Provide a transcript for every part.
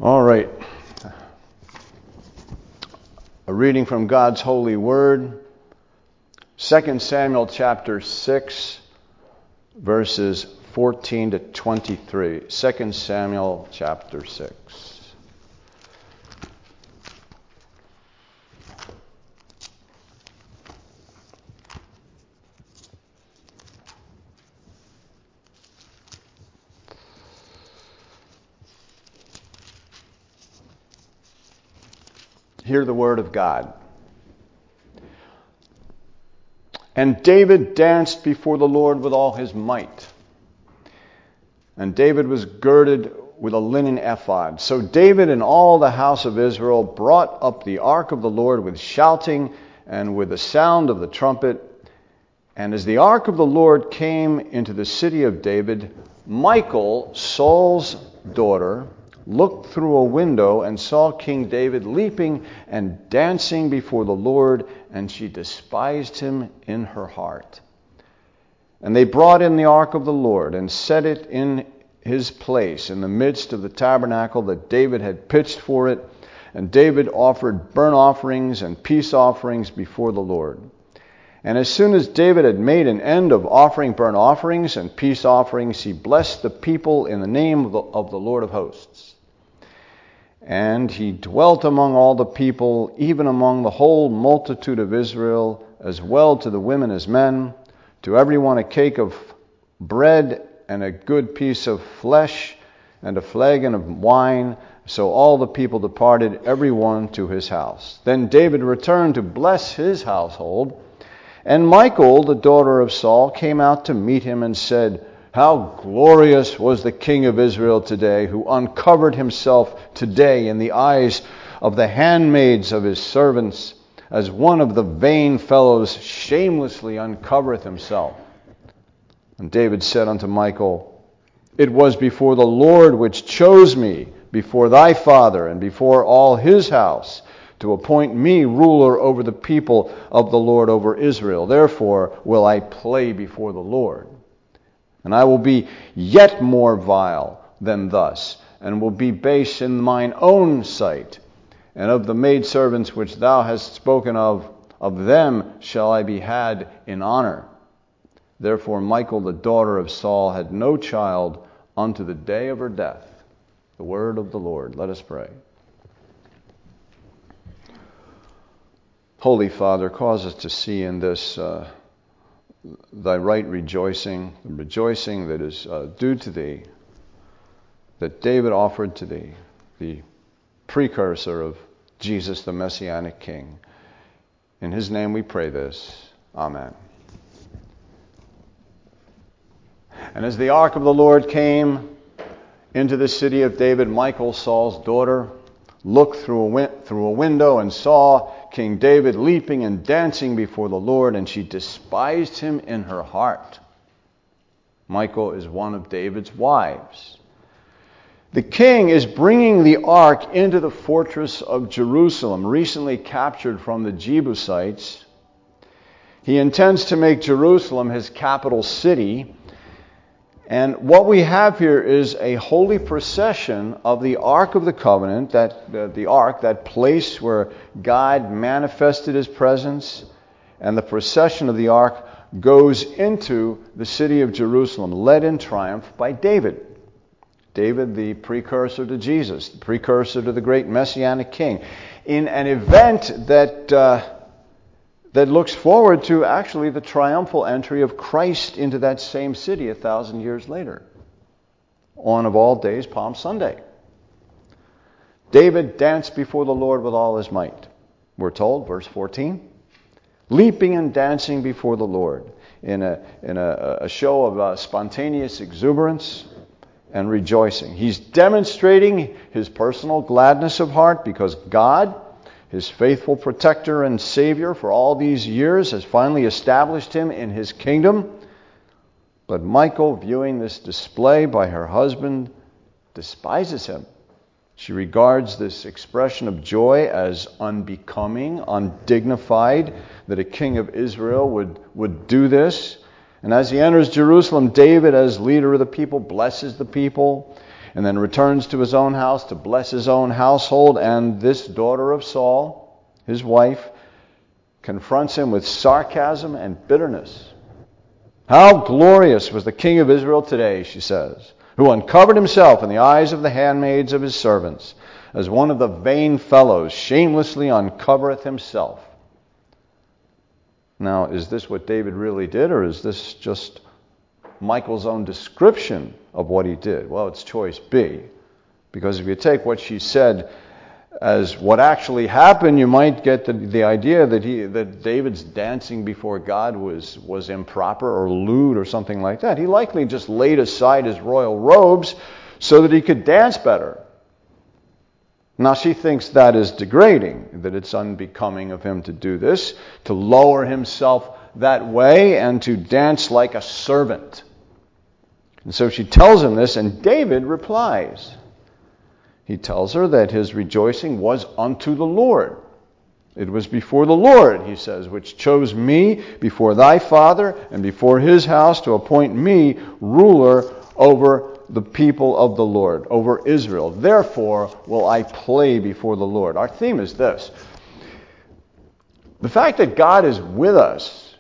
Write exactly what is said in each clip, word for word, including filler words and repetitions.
All right. A reading from God's holy word, Second Samuel chapter six, verses fourteen to twenty-three. Second Samuel chapter six. Hear the word of God. And David danced before the Lord with all his might. And David was girded with a linen ephod. So David and all the house of Israel brought up the ark of the Lord with shouting and with the sound of the trumpet. And as the ark of the Lord came into the city of David, Michal, Saul's daughter, looked through a window and saw King David leaping and dancing before the Lord, and she despised him in her heart. And they brought in the ark of the Lord and set it in his place in the midst of the tabernacle that David had pitched for it. And David offered burnt offerings and peace offerings before the Lord. And as soon as David had made an end of offering burnt offerings and peace offerings, he blessed the people in the name of the, of the Lord of hosts. And he dwelt among all the people, even among the whole multitude of Israel, as well to the women as men, to everyone a cake of bread and a good piece of flesh and a flagon of wine. So all the people departed, every one to his house. Then David returned to bless his household. And Michal, the daughter of Saul, came out to meet him and said, "How glorious was the king of Israel today, who uncovered himself today in the eyes of the handmaids of his servants, as one of the vain fellows shamelessly uncovereth himself." And David said unto Michal, "It was before the Lord which chose me, before thy father, and before all his house, to appoint me ruler over the people of the Lord, over Israel. Therefore will I play before the Lord. And I will be yet more vile than thus, and will be base in mine own sight. And of the maidservants which thou hast spoken of, of them shall I be had in honor." Therefore Michal, the daughter of Saul, had no child unto the day of her death. The word of the Lord. Let us pray. Holy Father, cause us to see in this uh, thy right rejoicing, the rejoicing that is uh, due to thee, that David offered to thee, the precursor of Jesus, the Messianic King. In his name we pray this. Amen. And as the ark of the Lord came into the city of David, Michal, Saul's daughter, looked through a, win- through a window and saw King David leaping and dancing before the Lord, and she despised him in her heart. Michal is one of David's wives. The king is bringing the ark into the fortress of Jerusalem, recently captured from the Jebusites. He intends to make Jerusalem his capital city. And what we have here is a holy procession of the Ark of the Covenant, that uh, the Ark, that place where God manifested his presence, and the procession of the Ark goes into the city of Jerusalem, led in triumph by David. David, the precursor to Jesus, the precursor to the great Messianic King, in an event that uh, that looks forward to actually the triumphal entry of Christ into that same city a thousand years later, on of all days, Palm Sunday. David danced before the Lord with all his might. We're told, verse fourteen, leaping and dancing before the Lord in a in a, a show of uh, spontaneous exuberance and rejoicing. He's demonstrating his personal gladness of heart because God, his faithful protector and savior for all these years, has finally established him in his kingdom. But Michal, viewing this display by her husband, despises him. She regards this expression of joy as unbecoming, undignified, that a king of Israel would, would do this. And as he enters Jerusalem, David, as leader of the people, blesses the people. and then returns to his own house to bless his own household, and this daughter of Saul, his wife, confronts him with sarcasm and bitterness. How glorious was the king of Israel today, she says, who uncovered himself in the eyes of the handmaids of his servants, as one of the vain fellows shamelessly uncovereth himself. Now, is this what David really did, or is this just Michal's own description of what he did? Well, it's choice B. Because if you take what she said as what actually happened, you might get the, the idea that he that David's dancing before God was, was improper or lewd or something like that. He likely just laid aside his royal robes so that he could dance better. Now she thinks that is degrading, that it's unbecoming of him to do this, to lower himself that way and to dance like a servant. And so she tells him this, and David replies. He tells her that his rejoicing was unto the Lord. It was before the Lord, he says, which chose me before thy father and before his house to appoint me ruler over the people of the Lord, over Israel. Therefore will I play before the Lord. Our theme is this. The fact that God is with us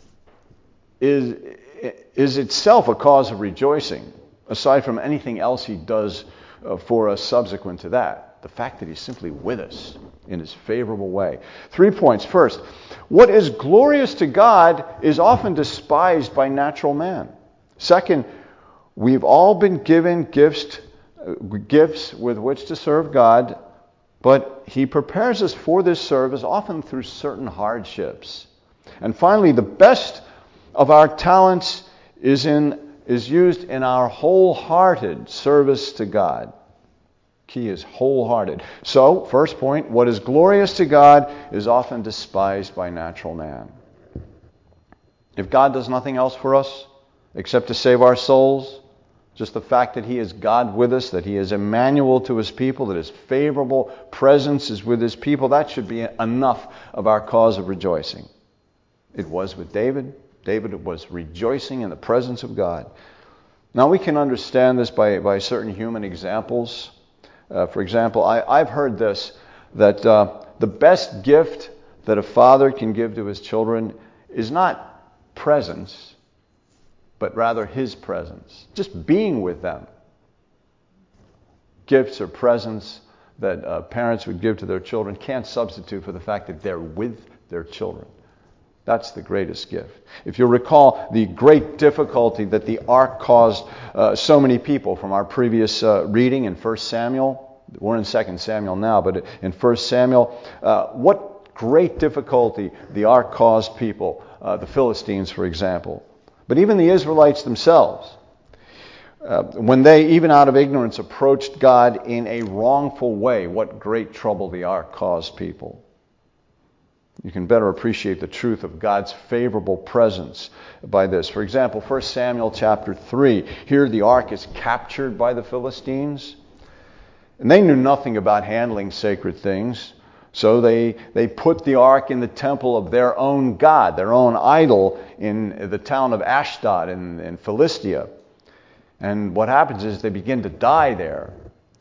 is, is itself a cause of rejoicing, aside from anything else he does uh, for us subsequent to that. The fact that he's simply with us in his favorable way. Three points. First, what is glorious to God is often despised by natural man. Second, we've all been given gifts, uh, gifts with which to serve God, but he prepares us for this service often through certain hardships. And finally, the best of our talents is in is used in our wholehearted service to God. Key is wholehearted. So, first point, what is glorious to God is often despised by natural man. If God does nothing else for us except to save our souls, just the fact that he is God with us, that he is Emmanuel to his people, that his favorable presence is with his people, that should be enough of our cause of rejoicing. It was with David. David was rejoicing in the presence of God. Now we can understand this by, by certain human examples. Uh, for example, I, I've heard this, that uh, the best gift that a father can give to his children is not presence, but rather his presence. Just being with them. Gifts or presents that uh, parents would give to their children can't substitute for the fact that they're with their children. That's the greatest gift. If you'll recall the great difficulty that the ark caused uh, so many people from our previous uh, reading in First Samuel. We're in Second Samuel now, but in First Samuel, uh, what great difficulty the ark caused people, uh, the Philistines, for example. But even the Israelites themselves, uh, when they, even out of ignorance, approached God in a wrongful way, what great trouble the ark caused people. You can better appreciate the truth of God's favorable presence by this. For example, First Samuel chapter three. Here the ark is captured by the Philistines. And they knew nothing about handling sacred things. So they, they put the ark in the temple of their own god, their own idol, in the town of Ashdod in, in Philistia. And what happens is they begin to die there.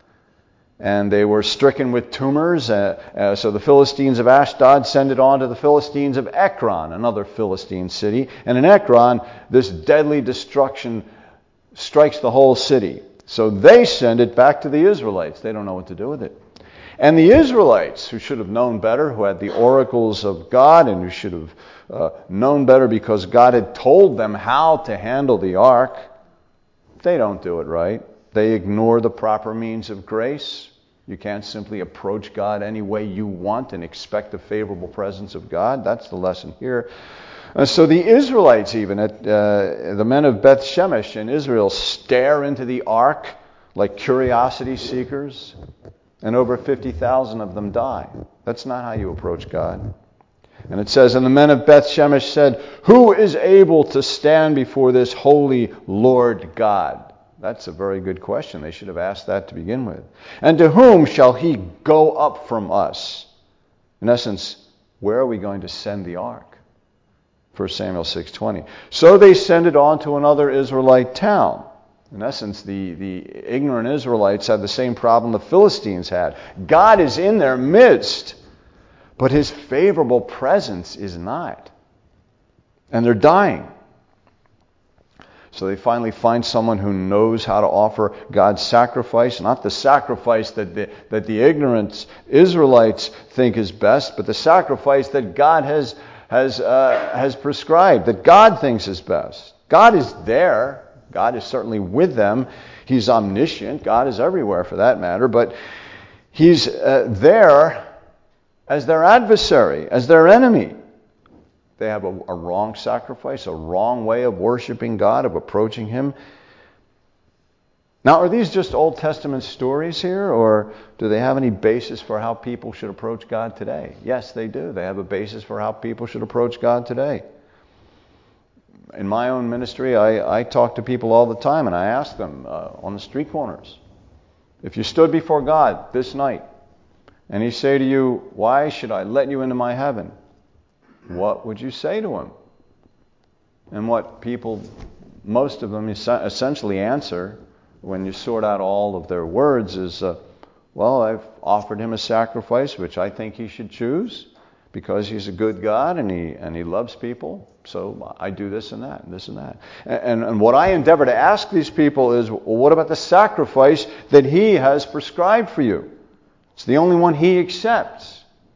And they were stricken with tumors. Uh, uh, so the Philistines of Ashdod send it on to the Philistines of Ekron, another Philistine city. And in Ekron, this deadly destruction strikes the whole city. So they send it back to the Israelites. They don't know what to do with it. And the Israelites, who should have known better, who had the oracles of God, and who should have uh, known better because God had told them how to handle the ark, they don't do it right. They ignore the proper means of grace. You can't simply approach God any way you want and expect the favorable presence of God. That's the lesson here. Uh, so the Israelites even, at, uh, the men of Beth Shemesh in Israel, stare into the ark like curiosity seekers, and over fifty thousand of them die. That's not how you approach God. And it says, and the men of Beth Shemesh said, who is able to stand before this holy Lord God? That's a very good question. They should have asked that to begin with. And to whom shall he go up from us? In essence, where are we going to send the ark? First Samuel six twenty. So they send it on to another Israelite town. In essence, the, the ignorant Israelites had the same problem the Philistines had. God is in their midst, but his favorable presence is not. And they're dying. So they finally find someone who knows how to offer God's sacrifice, not the sacrifice that the, that the ignorant Israelites think is best, but the sacrifice that God has, has, uh, has prescribed, that God thinks is best. God is there. God is certainly with them. He's omniscient. God is everywhere for that matter, but he's uh, there as their adversary, as their enemy. They have a, a wrong sacrifice, a wrong way of worshiping God, of approaching him. Now, are these just Old Testament stories here, or do they have any basis for how people should approach God today? Yes, they do. They have a basis for how people should approach God today. In my own ministry, I, I talk to people all the time, and I ask them uh, on the street corners, if you stood before God this night, and he say to you, "Why should I let you into my heaven?" What would you say to him? And what people, most of them essentially answer when you sort out all of their words is, uh, well, I've offered him a sacrifice which I think he should choose because he's a good God and he and he loves people. So I do this and that and this and that. And, and, and what I endeavor to ask these people is, well, what about the sacrifice that he has prescribed for you? It's the only one he accepts.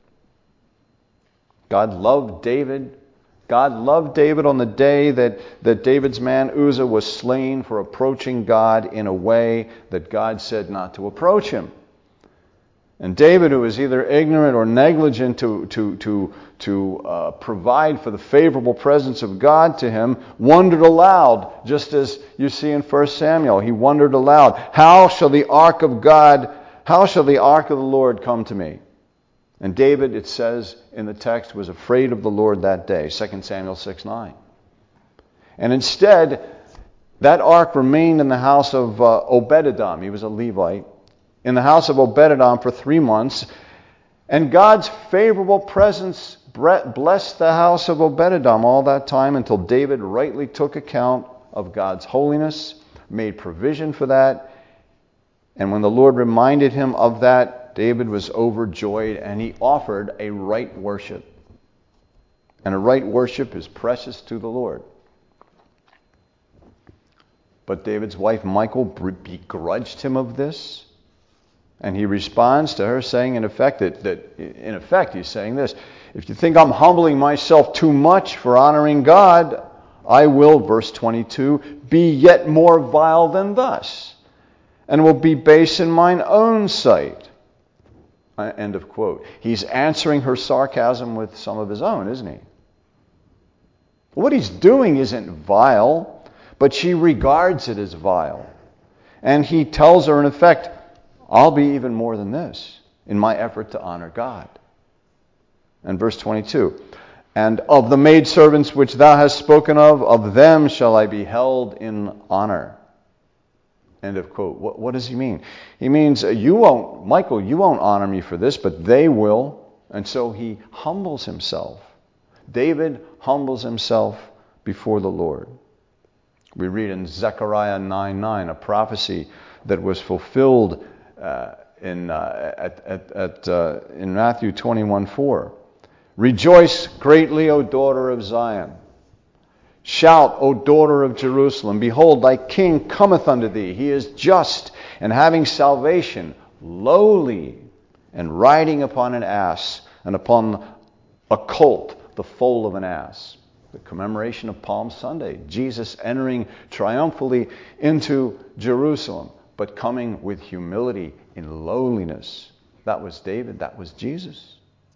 God loved David. God loved David on the day that, that David's man Uzzah was slain for approaching God in a way that God said not to approach him. And David, who was either ignorant or negligent to, to, to, to uh, provide for the favorable presence of God to him, wondered aloud, just as you see in First Samuel. He wondered aloud, how shall the ark of God, how shall the ark of the Lord come to me? And David, it says in the text, was afraid of the Lord that day, Second Samuel six nine. And instead, that ark remained in the house of uh, Obed-Edom. He was a Levite. In the house of Obed-Edom for three months. And God's favorable presence blessed the house of Obed-Edom all that time until David rightly took account of God's holiness, made provision for that. And when the Lord reminded him of that, David was overjoyed and he offered a right worship. And a right worship is precious to the Lord. But David's wife Michal begrudged him of this. And he responds to her saying in effect that, that in effect he's saying this, if you think I'm humbling myself too much for honoring God, I will, verse twenty-two, be yet more vile than thus, and will be base in mine own sight. End of quote. He's answering her sarcasm with some of his own, isn't he? What he's doing isn't vile, but she regards it as vile. And he tells her, in effect, I'll be even more than this in my effort to honor God. And verse twenty-two, and of the maidservants which thou hast spoken of, of them shall I be held in honor. End of quote. What, what does he mean? He means, uh, you won't, Michal, you won't honor me for this, but they will. And so he humbles himself. David humbles himself before the Lord. We read in Zechariah nine nine, a prophecy that was fulfilled uh, in uh, at, at, at, uh, in Matthew twenty-one four. Rejoice greatly, O daughter of Zion. Shout, O daughter of Jerusalem, behold, thy king cometh unto thee. He is just and having salvation, lowly, and riding upon an ass, and upon a colt, the foal of an ass. The commemoration of Palm Sunday. Jesus entering triumphantly into Jerusalem, but coming with humility in lowliness. That was David, that was Jesus.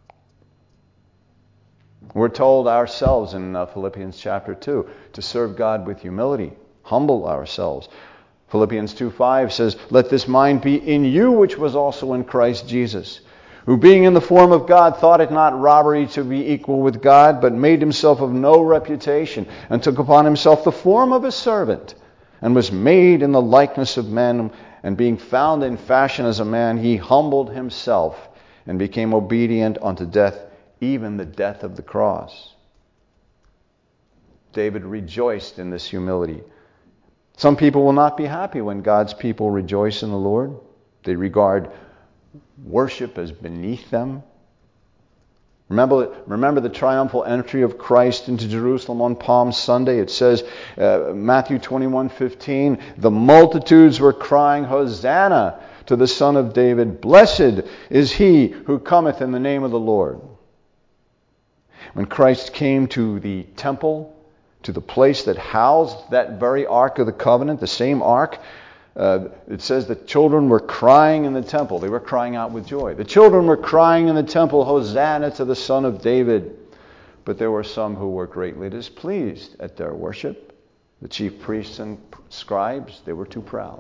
We're told ourselves in uh, Philippians chapter two to serve God with humility, humble ourselves. Philippians two five says, let this mind be in you which was also in Christ Jesus, who being in the form of God thought it not robbery to be equal with God, but made himself of no reputation, and took upon himself the form of a servant, and was made in the likeness of men, and being found in fashion as a man, he humbled himself, and became obedient unto death, even the death of the cross. David rejoiced in this humility. Some people will not be happy when God's people rejoice in the Lord. They regard worship as beneath them. Remember, remember the triumphal entry of Christ into Jerusalem on Palm Sunday. It says, uh, Matthew twenty-one fifteen, the multitudes were crying, Hosanna to the Son of David. Blessed is he who cometh in the name of the Lord. When Christ came to the temple, to the place that housed that very Ark of the Covenant, the same Ark, Uh, it says the children were crying in the temple. They were crying out with joy. The children were crying in the temple, Hosanna to the Son of David. But there were some who were greatly displeased at their worship. The chief priests and scribes, they were too proud.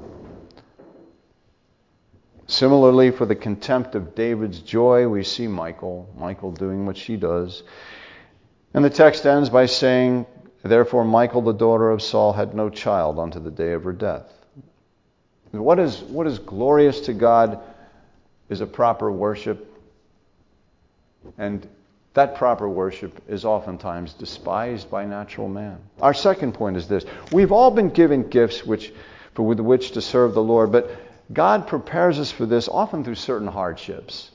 Similarly, for the contempt of David's joy, we see Michal, Michal doing what she does. And the text ends by saying, therefore Michal, the daughter of Saul, had no child unto the day of her death. What is, what is glorious to God is a proper worship. And that proper worship is oftentimes despised by natural man. Our second point is this. We've all been given gifts which, for with which to serve the Lord, but God prepares us for this often through certain hardships.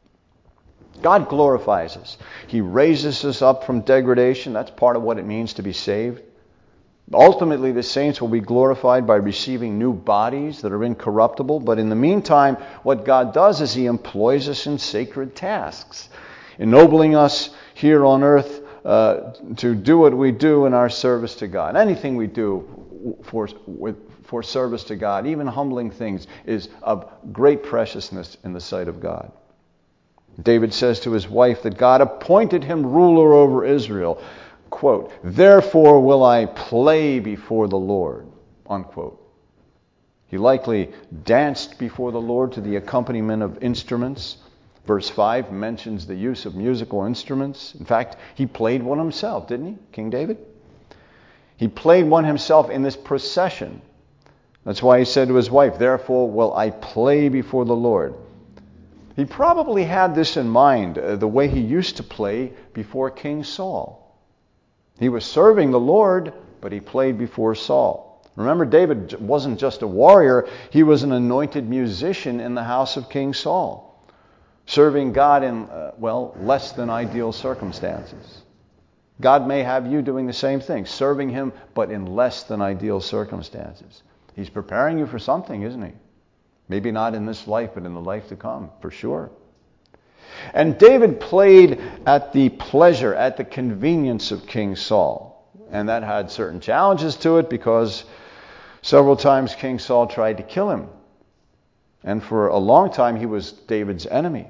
God glorifies us. He raises us up from degradation. That's part of what it means to be saved. Ultimately, the saints will be glorified by receiving new bodies that are incorruptible. But in the meantime, what God does is He employs us in sacred tasks, ennobling us here on earth uh, to do what we do in our service to God. Anything we do for, with, for service to God, even humbling things, is of great preciousness in the sight of God. David says to his wife that God appointed him ruler over Israel. Quote, therefore will I play before the Lord, unquote. He likely danced before the Lord to the accompaniment of instruments. Verse five mentions the use of musical instruments. In fact, he played one himself, didn't he, King David? He played one himself in this procession. That's why he said to his wife, therefore will I play before the Lord. He probably had this in mind, uh, the way he used to play before King Saul. He was serving the Lord, but he played before Saul. Remember, David wasn't just a warrior. He was an anointed musician in the house of King Saul, serving God in, uh, well, less than ideal circumstances. God may have you doing the same thing, serving Him, but in less than ideal circumstances. He's preparing you for something, isn't He? Maybe not in this life, but in the life to come, for sure. And David played at the pleasure, at the convenience of King Saul. And that had certain challenges to it because several times King Saul tried to kill him. And for a long time he was David's enemy.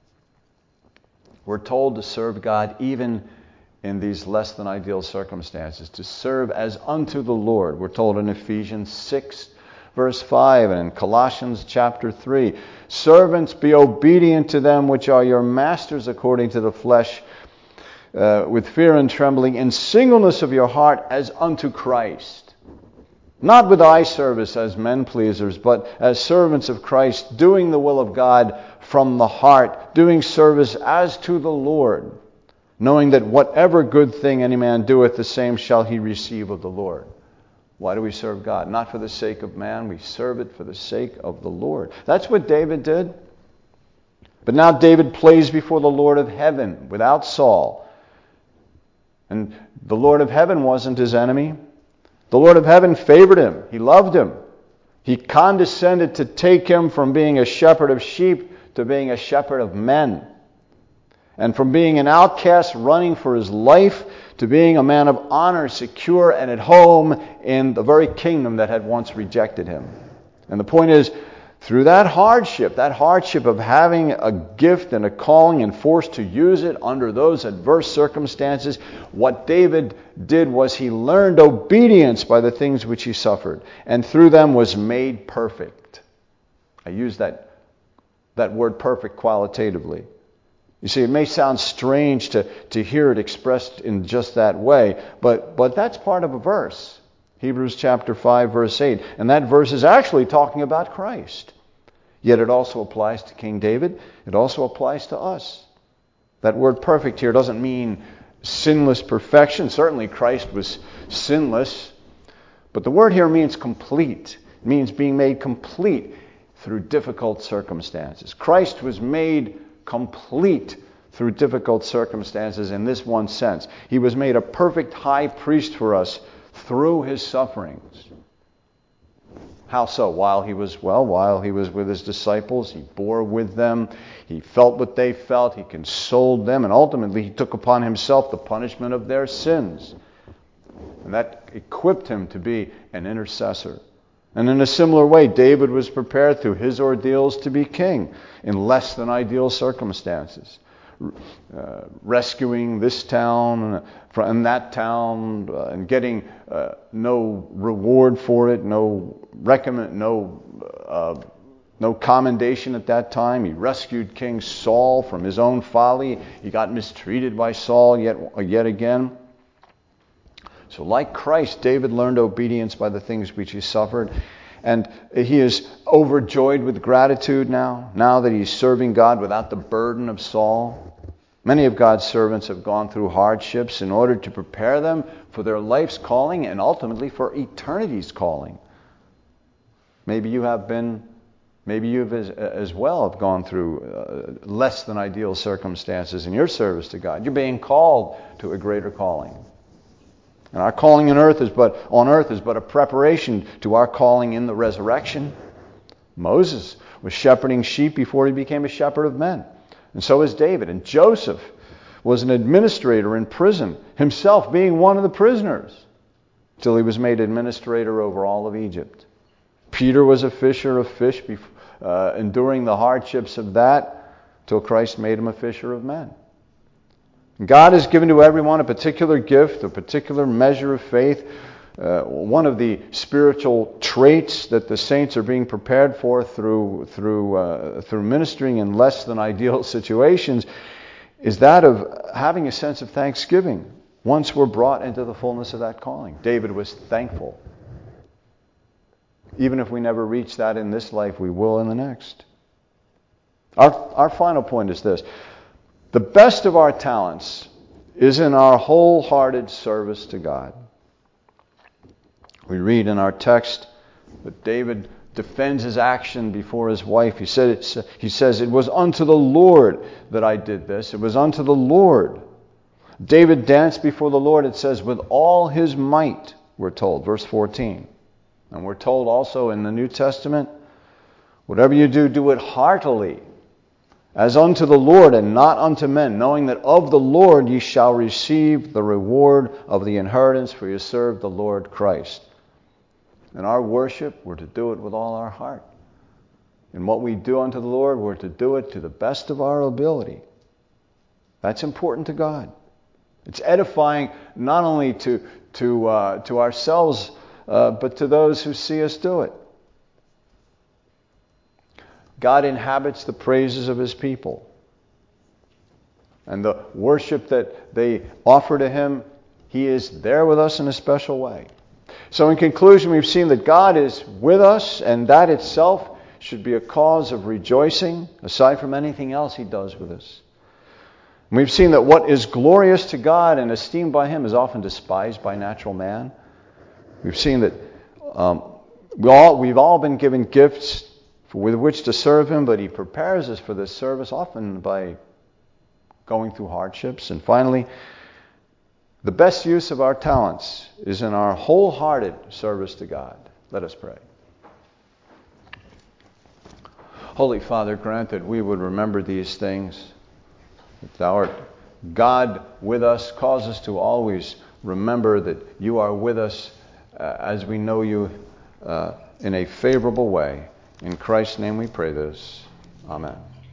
We're told to serve God even in these less than ideal circumstances, to serve as unto the Lord. We're told in Ephesians six, verse five, and in Colossians chapter three, servants, be obedient to them which are your masters according to the flesh, uh, with fear and trembling, in singleness of your heart as unto Christ. Not with eye service as men pleasers, but as servants of Christ, doing the will of God from the heart, doing service as to the Lord, knowing that whatever good thing any man doeth, the same shall he receive of the Lord. Why do we serve God? Not for the sake of man. We serve it for the sake of the Lord. That's what David did. But now David plays before the Lord of heaven without Saul. And the Lord of heaven wasn't his enemy. The Lord of heaven favored him. He loved him. He condescended to take him from being a shepherd of sheep to being a shepherd of men. And from being an outcast running for his life to being a man of honor, secure and at home in the very kingdom that had once rejected him. And the point is, through that hardship, that hardship of having a gift and a calling and forced to use it under those adverse circumstances, what David did was he learned obedience by the things which he suffered, and through them was made perfect. I use that, that word perfect qualitatively. You see, it may sound strange to, to hear it expressed in just that way, but, but that's part of a verse. Hebrews chapter five, verse eight. And that verse is actually talking about Christ. Yet it also applies to King David. It also applies to us. That word perfect here doesn't mean sinless perfection. Certainly Christ was sinless. But the word here means complete. It means being made complete through difficult circumstances. Christ was made complete through difficult circumstances in this one sense. He was made a perfect high priest for us through his sufferings. How so? While he was, well, while he was with his disciples, he bore with them, he felt what they felt, he consoled them, and ultimately he took upon himself the punishment of their sins. And that equipped him to be an intercessor. And in a similar way, David was prepared through his ordeals to be king in less than ideal circumstances. Uh, rescuing this town from that town uh, and getting uh, no reward for it, no recommend, no uh, no commendation at that time. He rescued King Saul from his own folly. He got mistreated by Saul yet yet again. So like Christ, David learned obedience by the things which he suffered. And he is overjoyed with gratitude now, now that he's serving God without the burden of Saul. Many of God's servants have gone through hardships in order to prepare them for their life's calling and ultimately for eternity's calling. Maybe you have been, maybe you have as, as well have gone through uh, less than ideal circumstances in your service to God. You're being called to a greater calling. And our calling on earth is but on earth is but a preparation to our calling in the resurrection. Moses was shepherding sheep before he became a shepherd of men. And so is David. And Joseph was an administrator in prison, himself being one of the prisoners, till he was made administrator over all of Egypt. Peter was a fisher of fish, uh, enduring the hardships of that, till Christ made him a fisher of men. God has given to everyone a particular gift, a particular measure of faith. Uh, one of the spiritual traits that the saints are being prepared for through through uh, through ministering in less than ideal situations is that of having a sense of thanksgiving once we're brought into the fullness of that calling. David was thankful. Even if we never reach that in this life, we will in the next. Our our final point is this. The best of our talents is in our wholehearted service to God. We read in our text that David defends his action before his wife. He said, it's, he says, "It was unto the Lord that I did this. It was unto the Lord." David danced before the Lord, it says, with all his might, we're told, verse fourteen. And we're told also in the New Testament, whatever you do, do it heartily, as unto the Lord and not unto men, knowing that of the Lord ye shall receive the reward of the inheritance, for you serve the Lord Christ. In our worship, we're to do it with all our heart. In what we do unto the Lord, we're to do it to the best of our ability. That's important to God. It's edifying not only to, to, uh, to ourselves, uh, but to those who see us do it. God inhabits the praises of his people. And the worship that they offer to him, he is there with us in a special way. So in conclusion, we've seen that God is with us, and that itself should be a cause of rejoicing, aside from anything else he does with us. And we've seen that what is glorious to God and esteemed by him is often despised by natural man. We've seen that um, we all, we've all been given gifts with which to serve him, but he prepares us for this service often by going through hardships. And finally, the best use of our talents is in our wholehearted service to God. Let us pray. Holy Father, grant that we would remember these things. That thou art God with us. Cause us to always remember that you are with us uh, as we know you uh, in a favorable way. In Christ's name we pray this. Amen.